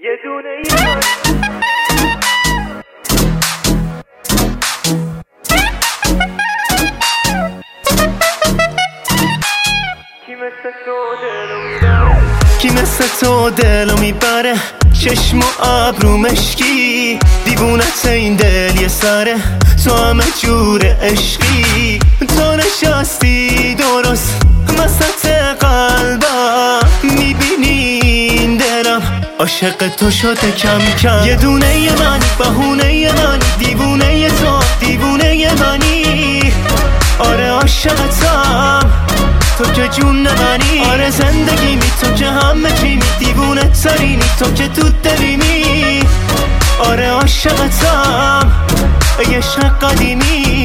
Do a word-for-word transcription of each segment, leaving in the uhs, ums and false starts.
یه دونه من کی مثل تو دلو میبره کی مثل تو دلو میبره چشم و ابرو مشکی دیوونت این دل یه سره تو همه جور عشقی تو نشستی درست وسط قلبم میبینی این دلم عاشق تو شده کم کم یه دونه ی منی بهونه منی دیوونه تو دیوونه منی آره عاشقتم تو که جون منی آره زندگی می تو که همه چی می دیوونه ترینی تو که تو دلیمی آره عاشقتم ای عشق قدیمی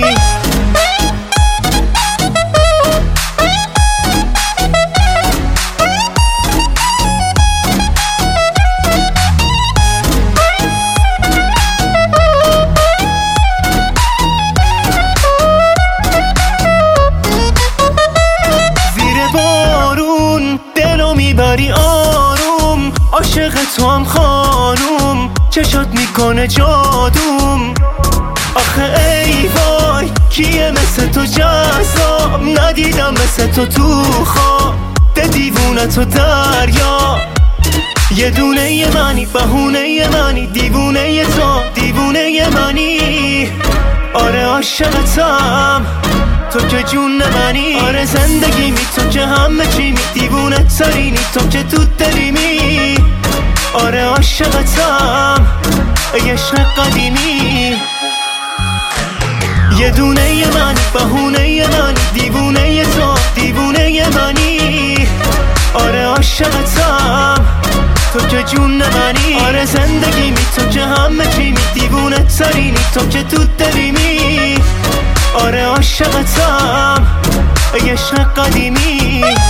میبری آروم عاشق تو هم خانوم چشات میکنه جادوم آخه ای وای کیه مثل تو جذاب ندیدم مثل تو تو خواب ده دیوونه تو دریا یه دونه ی منی بهونه ی منی دیوونه ی تو دیوونه ی منی آره عاشقتم تو که جون منی آره زندگی می تو که همه چی می دیوونه ترینی تو که تو دلیمی آره عاشقتم ای عشق قدیمی یه دونه ی منی بهونه ی منی دیوونه ی تو دیوونه ی منی آره عاشقتم تو که جون منی آره زندگی می تو که همه چی می دیوونه ترینی تو که تو دلیمی آره عاشقتم ای عشق قدیمی